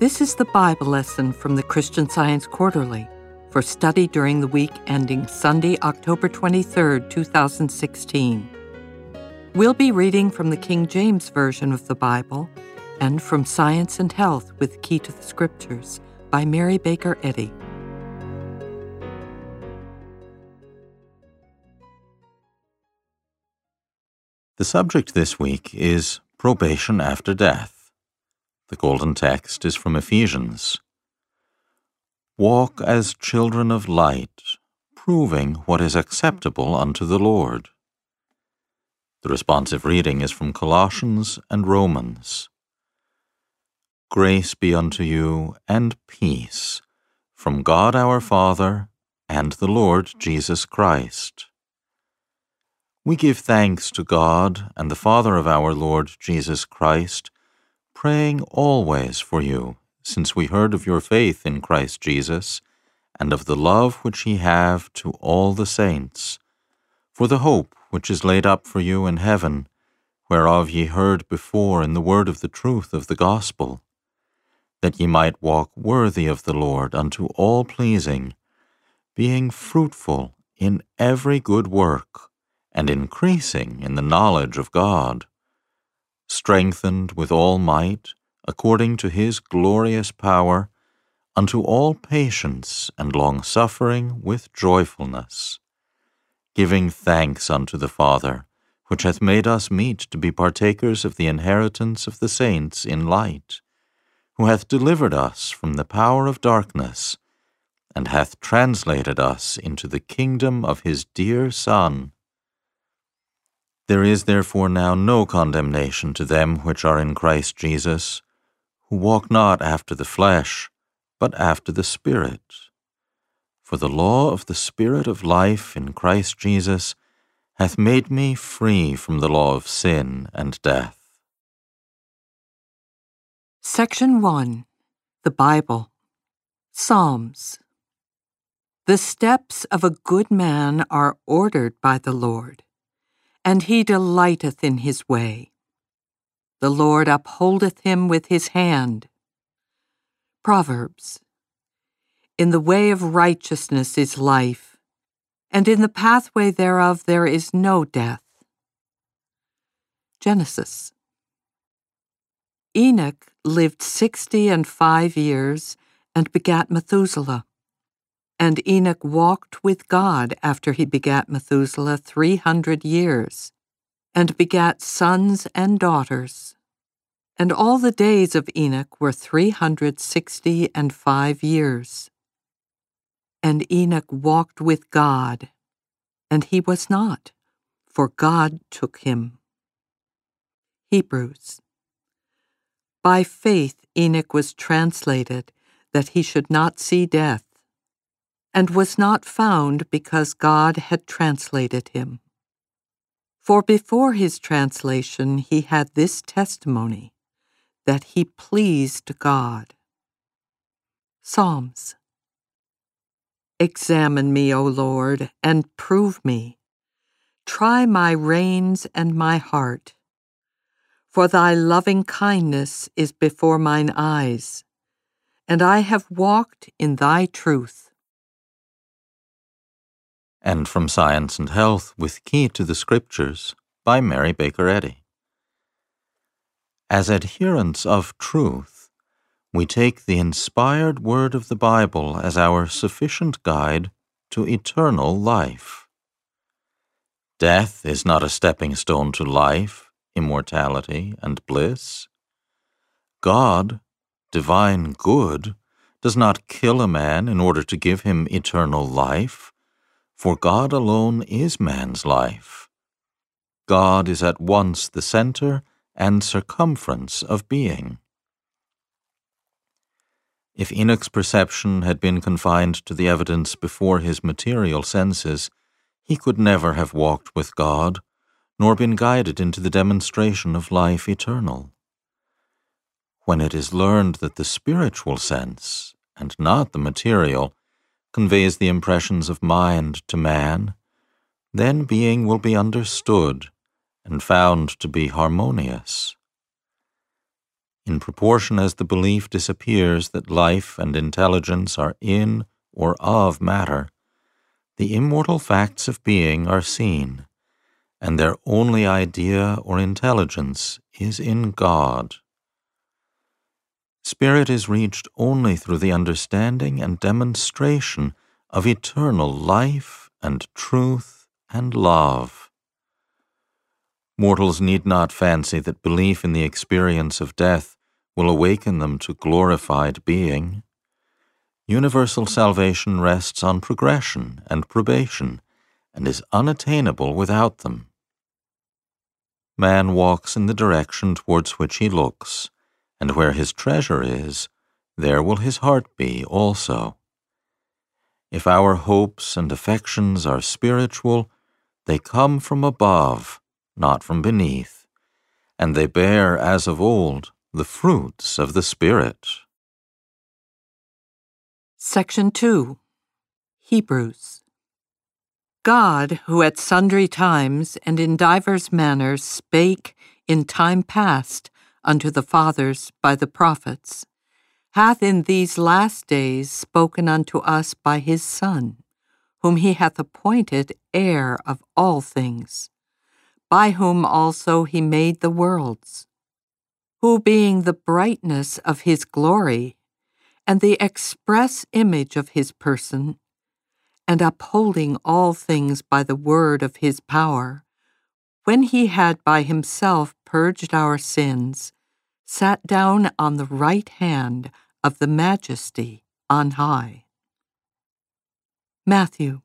This is the Bible lesson from the Christian Science Quarterly for study during the week ending Sunday, October 23, 2016. We'll be reading from the King James Version of the Bible and from Science and Health with Key to the Scriptures by Mary Baker Eddy. The subject this week is probation after death. The golden text is from Ephesians. Walk as children of light, proving what is acceptable unto the Lord. The responsive reading is from Colossians and Romans. Grace be unto you and peace from God our Father and the Lord Jesus Christ. We give thanks to God and the Father of our Lord Jesus Christ, praying always for you, since we heard of your faith in Christ Jesus, and of the love which ye have to all the saints, for the hope which is laid up for you in heaven, whereof ye heard before in the word of the truth of the gospel, that ye might walk worthy of the Lord unto all pleasing, being fruitful in every good work, and increasing in the knowledge of God, strengthened with all might, according to his glorious power, unto all patience and longsuffering with joyfulness, giving thanks unto the Father, which hath made us meet to be partakers of the inheritance of the saints in light, who hath delivered us from the power of darkness, and hath translated us into the kingdom of his dear Son. There is therefore now no condemnation to them which are in Christ Jesus, who walk not after the flesh, but after the Spirit. For the law of the Spirit of life in Christ Jesus hath made me free from the law of sin and death. Section 1. The Bible. Psalms. The steps of a good man are ordered by the Lord, and he delighteth in his way. The Lord upholdeth him with his hand. Proverbs. In the way of righteousness is life, and in the pathway thereof there is no death. Genesis. Enoch lived 65 years and begat Methuselah. And Enoch walked with God after he begat Methuselah 300 years, and begat sons and daughters. And all the days of Enoch were 365 years. And Enoch walked with God, and he was not, for God took him. Hebrews. By faith Enoch was translated, that he should not see death, and was not found because God had translated him. For before his translation he had this testimony, that he pleased God. Psalms. Examine me, O Lord, and prove me. Try my reins and my heart. For thy loving kindness is before mine eyes, and I have walked in thy truth. And from Science and Health with Key to the Scriptures by Mary Baker Eddy. As adherents of truth, we take the inspired word of the Bible as our sufficient guide to eternal life. Death is not a stepping stone to life, immortality, and bliss. God, divine good, does not kill a man in order to give him eternal life, for God alone is man's life. God is at once the center and circumference of being. If Enoch's perception had been confined to the evidence before his material senses, he could never have walked with God, nor been guided into the demonstration of life eternal. When it is learned that the spiritual sense, and not the material, conveys the impressions of mind to man, then being will be understood and found to be harmonious. In proportion as the belief disappears that life and intelligence are in or of matter, the immortal facts of being are seen, and their only idea or intelligence is in God. Spirit is reached only through the understanding and demonstration of eternal life and truth and love. Mortals need not fancy that belief in the experience of death will awaken them to glorified being. Universal salvation rests on progression and probation, and is unattainable without them. Man walks in the direction towards which he looks, and where his treasure is, there will his heart be also. If our hopes and affections are spiritual, they come from above, not from beneath, and they bear, as of old, the fruits of the Spirit. Section 2. Hebrews. God, who at sundry times and in divers manners spake in time past unto the fathers by the prophets, hath in these last days spoken unto us by his Son, whom he hath appointed heir of all things, by whom also he made the worlds, who being the brightness of his glory, and the express image of his person, and upholding all things by the word of his power, when he had by himself purged our sins, sat down on the right hand of the Majesty on high. Matthew.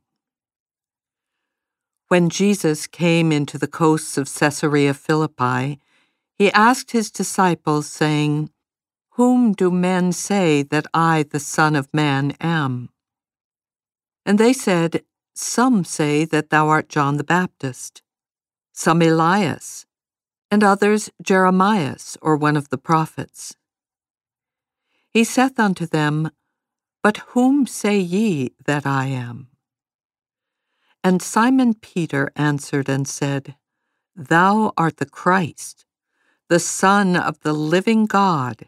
When Jesus came into the coasts of Caesarea Philippi, he asked his disciples, saying, Whom do men say that I, the Son of Man, am? And they said, Some say that thou art John the Baptist, some Elias, and others Jeremias, or one of the prophets. He saith unto them, But whom say ye that I am? And Simon Peter answered and said, Thou art the Christ, the Son of the living God.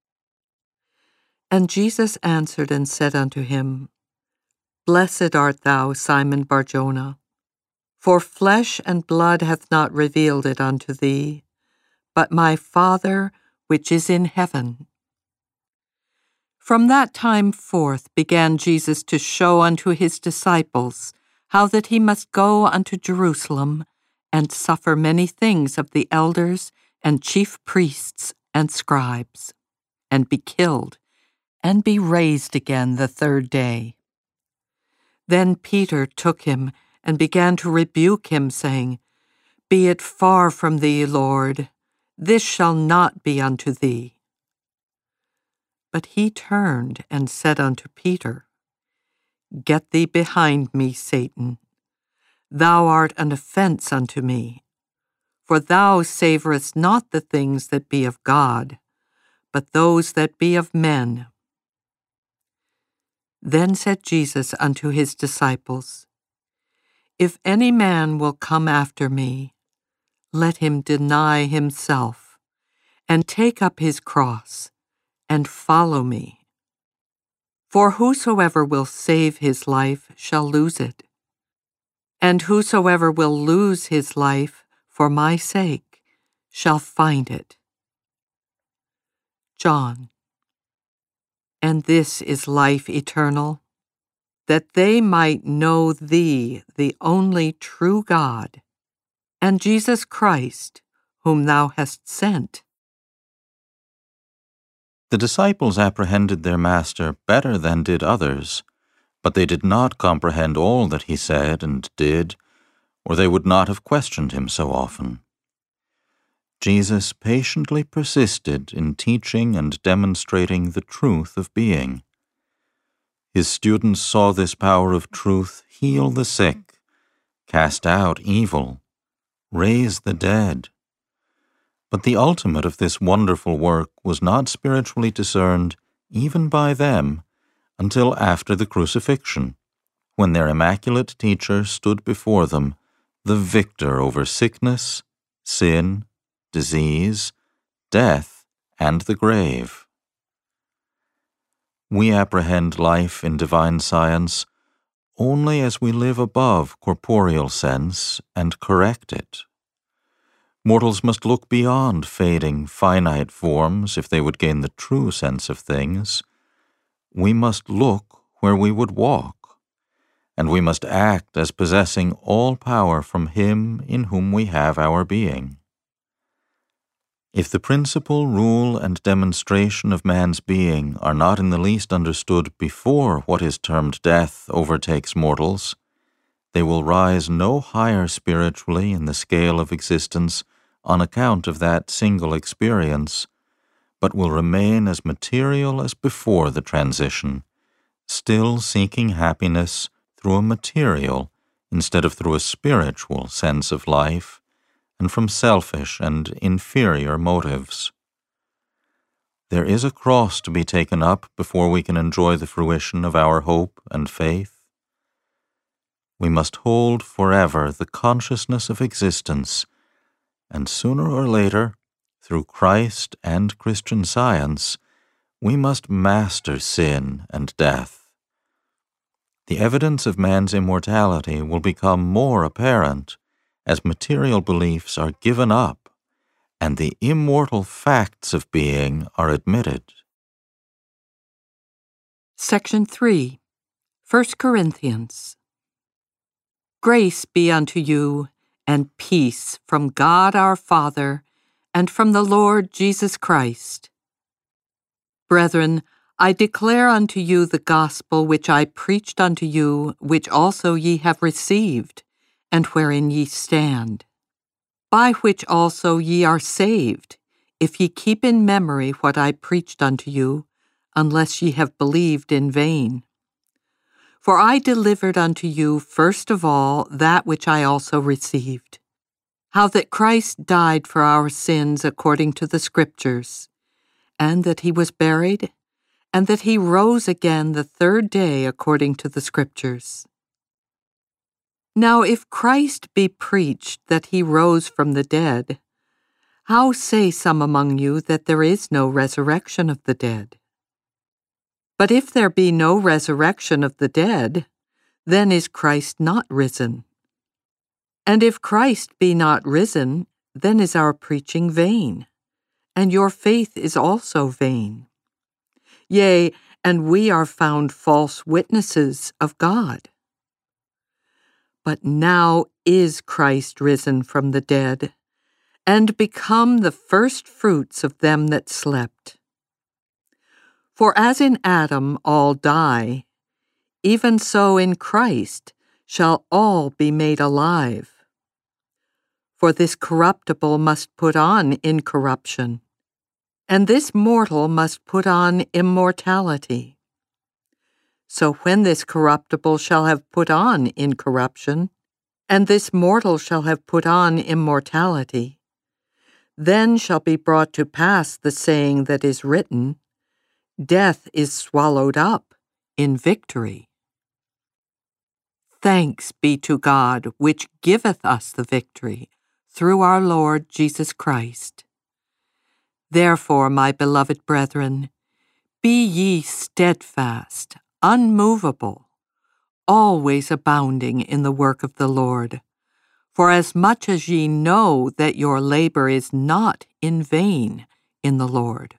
And Jesus answered and said unto him, Blessed art thou, Simon Bar-Jonah, for flesh and blood hath not revealed it unto thee, but my Father which is in heaven. From that time forth began Jesus to show unto his disciples how that he must go unto Jerusalem, and suffer many things of the elders and chief priests and scribes, and be killed, and be raised again the third day. Then Peter took him and began to rebuke him, saying, Be it far from thee, Lord, this shall not be unto thee. But he turned and said unto Peter, Get thee behind me, Satan. Thou art an offense unto me, for thou savorest not the things that be of God, but those that be of men. Then said Jesus unto his disciples, If any man will come after me, let him deny himself, and take up his cross, and follow me. For whosoever will save his life shall lose it, and whosoever will lose his life for my sake shall find it. John. And this is life eternal, that they might know thee, the only true God, and Jesus Christ, whom thou hast sent. The disciples apprehended their master better than did others, but they did not comprehend all that he said and did, or they would not have questioned him so often. Jesus patiently persisted in teaching and demonstrating the truth of being. His students saw this power of truth heal the sick, cast out evil, raise the dead. But the ultimate of this wonderful work was not spiritually discerned, even by them, until after the crucifixion, when their immaculate teacher stood before them, the victor over sickness, sin, disease, death, and the grave. We apprehend life in divine science only as we live above corporeal sense and correct it. Mortals must look beyond fading, finite forms if they would gain the true sense of things. We must look where we would walk, and we must act as possessing all power from Him in whom we have our being. If the principle, rule, and demonstration of man's being are not in the least understood before what is termed death overtakes mortals, they will rise no higher spiritually in the scale of existence on account of that single experience, but will remain as material as before the transition, still seeking happiness through a material instead of through a spiritual sense of life, and from selfish and inferior motives. There is a cross to be taken up before we can enjoy the fruition of our hope and faith. We must hold forever the consciousness of existence, and sooner or later, through Christ and Christian Science, we must master sin and death. The evidence of man's immortality will become more apparent as material beliefs are given up and the immortal facts of being are admitted. Section 3, 1 Corinthians. Grace be unto you, and peace from God our Father, and from the Lord Jesus Christ. Brethren, I declare unto you the gospel which I preached unto you, which also ye have received, and wherein ye stand, by which also ye are saved, if ye keep in memory what I preached unto you, unless ye have believed in vain. For I delivered unto you first of all that which I also received, how that Christ died for our sins according to the Scriptures, and that he was buried, and that he rose again the third day according to the Scriptures. Now if Christ be preached that he rose from the dead, how say some among you that there is no resurrection of the dead? But if there be no resurrection of the dead, then is Christ not risen. And if Christ be not risen, then is our preaching vain, and your faith is also vain. Yea, and we are found false witnesses of God. But now is Christ risen from the dead, and become the firstfruits of them that slept. For as in Adam all die, even so in Christ shall all be made alive. For this corruptible must put on incorruption, and this mortal must put on immortality. So when this corruptible shall have put on incorruption, and this mortal shall have put on immortality, then shall be brought to pass the saying that is written, Death is swallowed up in victory. Thanks be to God, which giveth us the victory, through our Lord Jesus Christ. Therefore, my beloved brethren, be ye steadfast, unmovable, always abounding in the work of the Lord, for as much as ye know that your labor is not in vain in the Lord.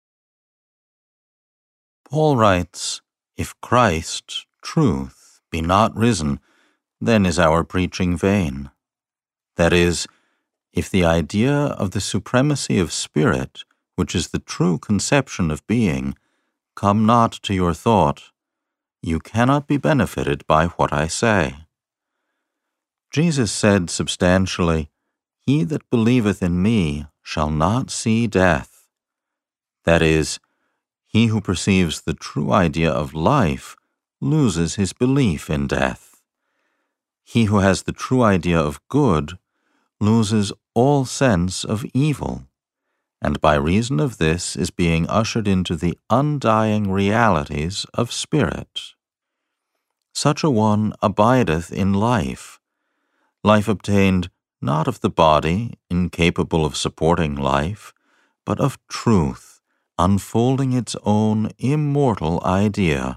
Paul writes, If Christ, truth, be not risen, then is our preaching vain. That is, if the idea of the supremacy of spirit, which is the true conception of being, come not to your thought, you cannot be benefited by what I say. Jesus said substantially, He that believeth in me shall not see death. That is, he who perceives the true idea of life loses his belief in death. He who has the true idea of good loses all sense of evil, and by reason of this is being ushered into the undying realities of spirit. Such a one abideth in life obtained not of the body, incapable of supporting life, but of truth, unfolding its own immortal idea.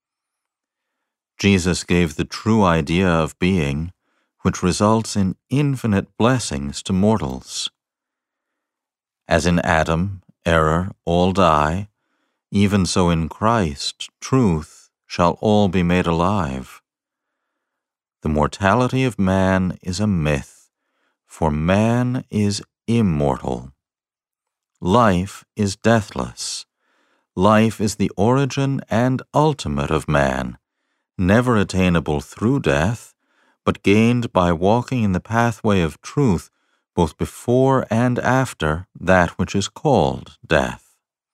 Jesus gave the true idea of being, which results in infinite blessings to mortals. As in Adam, error, all die, even so in Christ, truth, shall all be made alive. The mortality of man is a myth, for man is immortal. Life is deathless. Life is the origin and ultimate of man, never attainable through death, but gained by walking in the pathway of truth both before and after that which is called death.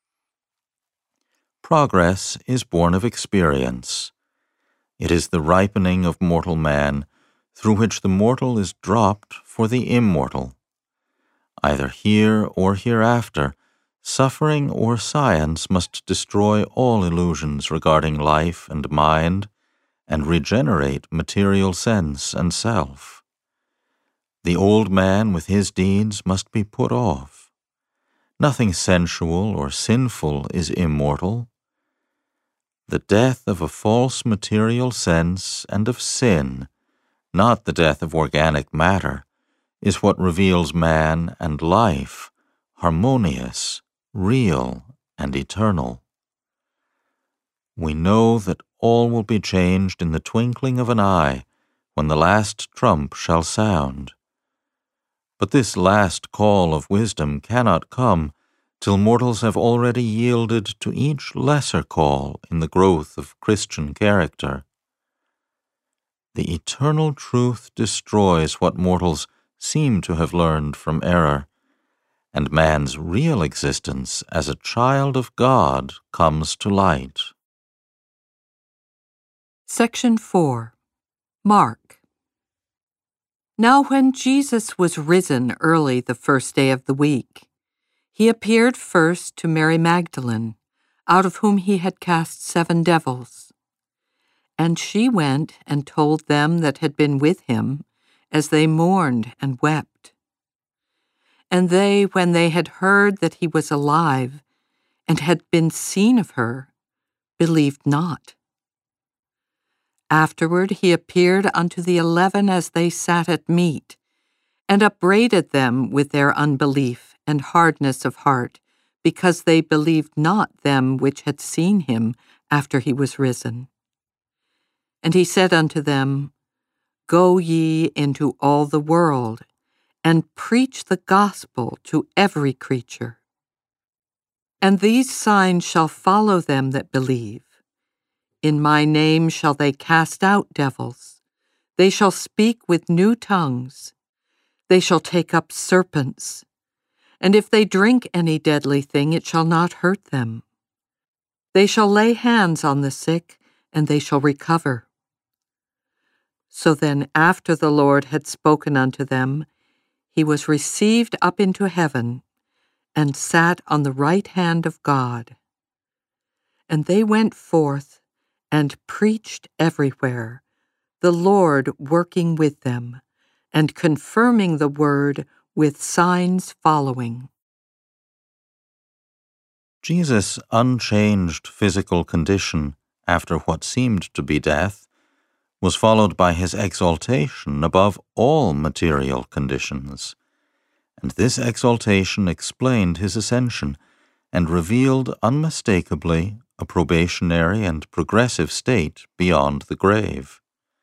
Progress is born of experience. It is the ripening of mortal man, through which the mortal is dropped for the immortal. Either here or hereafter, suffering or science must destroy all illusions regarding life and mind, and regenerate material sense and self. The old man with his deeds must be put off. Nothing sensual or sinful is immortal. The death of a false material sense and of sin, not the death of organic matter, is what reveals man and life, harmonious, real, and eternal. We know that all will be changed in the twinkling of an eye when the last trump shall sound. But this last call of wisdom cannot come till mortals have already yielded to each lesser call in the growth of Christian character. The eternal truth destroys what mortals seem to have learned from error, and man's real existence as a child of God comes to light. Section 4. Mark. Now when Jesus was risen early the first day of the week, he appeared first to Mary Magdalene, out of whom he had cast 7 devils. And she went and told them that had been with him, as they mourned and wept. And they, when they had heard that he was alive, and had been seen of her, believed not. Afterward he appeared unto the 11 as they sat at meat, and upbraided them with their unbelief and hardness of heart, because they believed not them which had seen him after he was risen. And he said unto them, Go ye into all the world, and preach the gospel to every creature. And these signs shall follow them that believe. In my name shall they cast out devils. They shall speak with new tongues. They shall take up serpents. And if they drink any deadly thing, it shall not hurt them. They shall lay hands on the sick, and they shall recover. So then, after the Lord had spoken unto them, he was received up into heaven, and sat on the right hand of God. And they went forth, and preached everywhere, the Lord working with them, and confirming the word with signs following. Jesus' unchanged physical condition after what seemed to be death was followed by his exaltation above all material conditions, and this exaltation explained his ascension and revealed unmistakably a probationary and progressive state beyond the grave.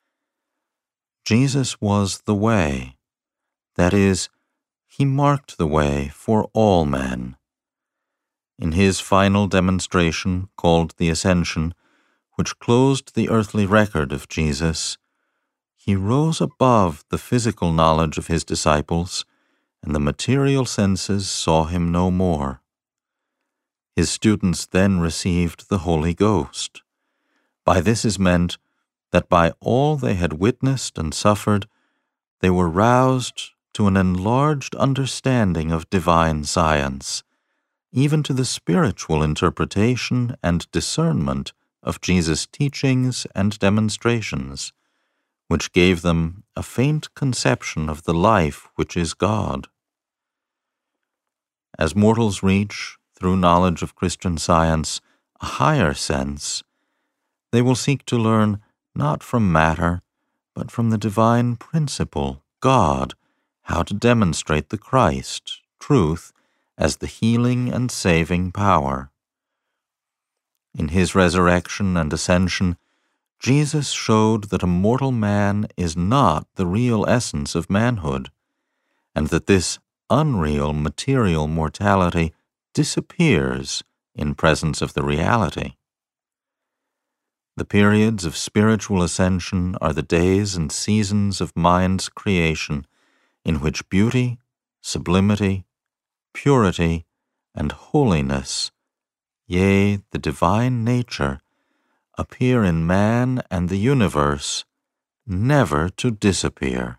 Jesus was the way, that is, he marked the way for all men. In his final demonstration, called the Ascension, which closed the earthly record of Jesus, he rose above the physical knowledge of his disciples, and the material senses saw him no more. His students then received the Holy Ghost. By this is meant that by all they had witnessed and suffered, they were roused to an enlarged understanding of divine science, even to the spiritual interpretation and discernment of Jesus' teachings and demonstrations, which gave them a faint conception of the life which is God. as mortals reach, through knowledge of Christian science, a higher sense, they will seek to learn not from matter, but from the divine principle, God, how to demonstrate the Christ, truth, as the healing and saving power. In his resurrection and ascension, Jesus showed that a mortal man is not the real essence of manhood, and that this unreal material mortality disappears in presence of the reality. The periods of spiritual ascension are the days and seasons of mind's creation in which beauty, sublimity, purity, and holiness, yea, the divine nature, appear in man and the universe, never to disappear.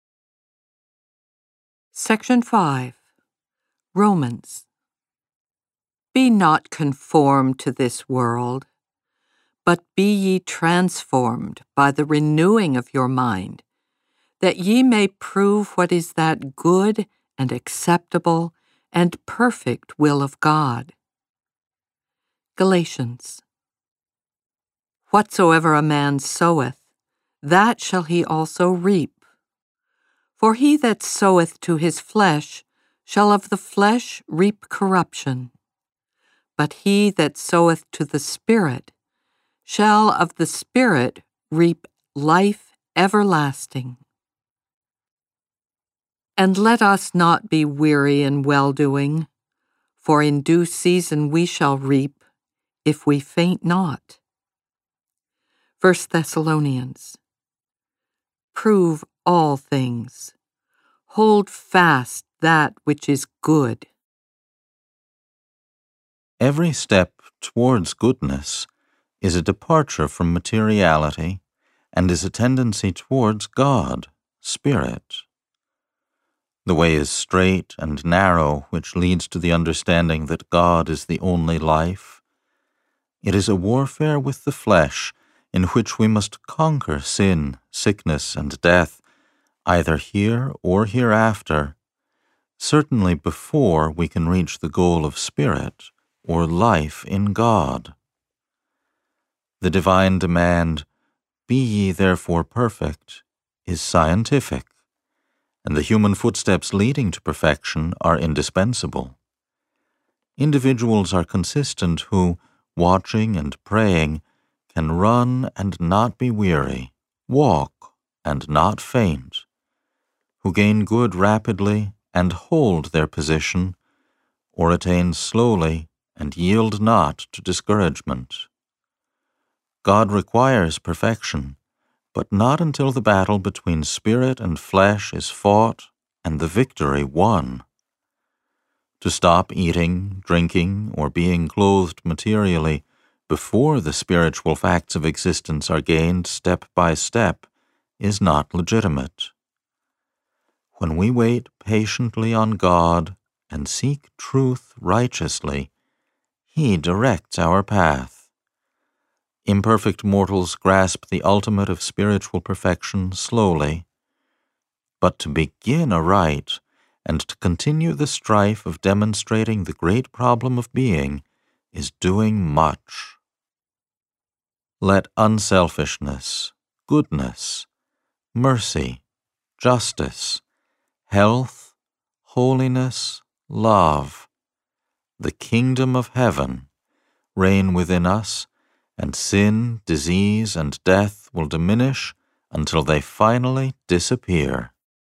Section 5. Romans. Be not conformed to this world, but be ye transformed by the renewing of your mind, that ye may prove what is that good and acceptable and perfect will of God. Galatians. Whatsoever a man soweth, that shall he also reap. For he that soweth to his flesh shall of the flesh reap corruption, but he that soweth to the Spirit shall of the Spirit reap life everlasting. And let us not be weary in well-doing, for in due season we shall reap, if we faint not. 1 Thessalonians. Prove all things. Hold fast that which is good. Every step towards goodness is a departure from materiality and is a tendency towards God, Spirit. The way is straight and narrow, which leads to the understanding that God is the only life. It is a warfare with the flesh in which we must conquer sin, sickness, and death, either here or hereafter, certainly before we can reach the goal of spirit or life in God. The divine demand, "Be ye therefore perfect," is scientific, and the human footsteps leading to perfection are indispensable. Individuals are consistent who, watching and praying, can run and not be weary, walk and not faint, who gain good rapidly and hold their position, or attain slowly and yield not to discouragement. God requires perfection, but not until the battle between spirit and flesh is fought and the victory won. To stop eating, drinking, or being clothed materially before the spiritual facts of existence are gained step by step is not legitimate. When we wait patiently on God and seek truth righteously, He directs our path. Imperfect mortals grasp the ultimate of spiritual perfection slowly, but to begin aright and to continue the strife of demonstrating the great problem of being is doing much. Let unselfishness, goodness, mercy, justice, health, holiness, love, the kingdom of heaven, reign within us, and sin, disease, and death will diminish until they finally disappear.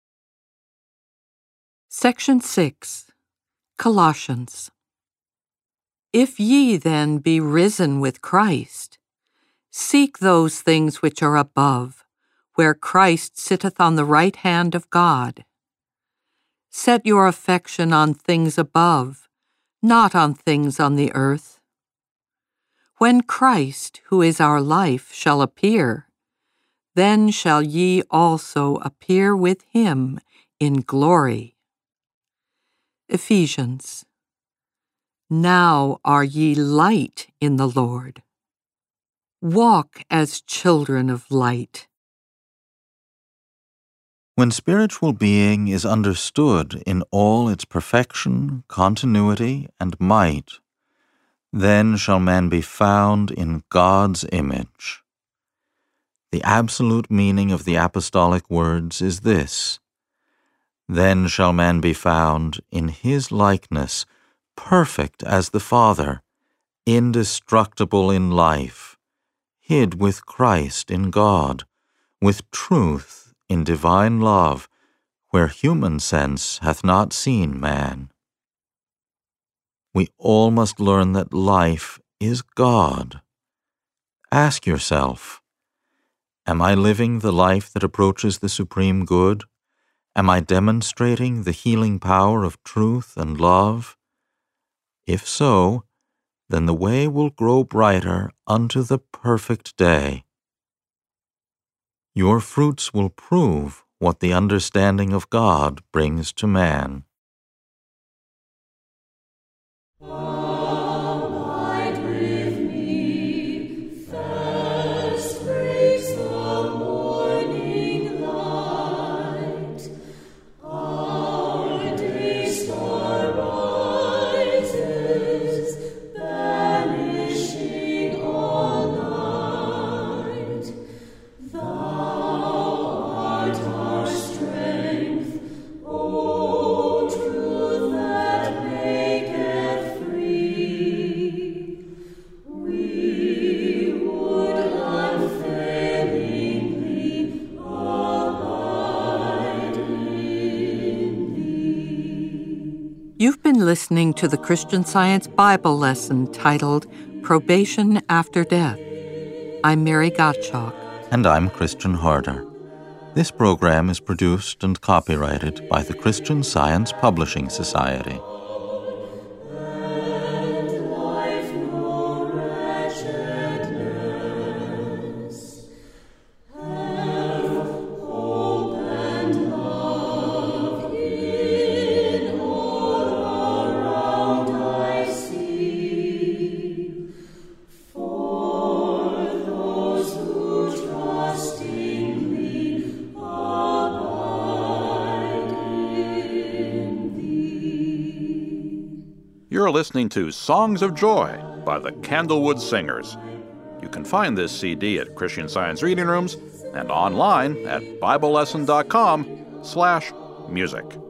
Section 6. Colossians. If ye then be risen with Christ, seek those things which are above, where Christ sitteth on the right hand of God. Set your affection on things above, not on things on the earth. When Christ, who is our life, shall appear, then shall ye also appear with him in glory. Ephesians. Now are ye light in the Lord. Walk as children of light. When spiritual being is understood in all its perfection, continuity, and might, then shall man be found in God's image. The absolute meaning of the apostolic words is this: then shall man be found in his likeness, perfect as the Father, indestructible in life, hid with Christ in God, with truth in divine love, where human sense hath not seen man. We all must learn that life is God. Ask yourself, am I living the life that approaches the supreme good? Am I demonstrating the healing power of truth and love? If so, then the way will grow brighter unto the perfect day. Your fruits will prove what the understanding of God brings to man. You've been listening to the Christian Science Bible lesson titled Probation After Death. I'm Mary Gottschalk. And I'm Christian Harder. This program is produced and copyrighted by the Christian Science Publishing Society. You're listening to Songs of Joy by the Candlewood Singers. You can find this CD at Christian Science Reading Rooms and online at BibleLesson.com/music.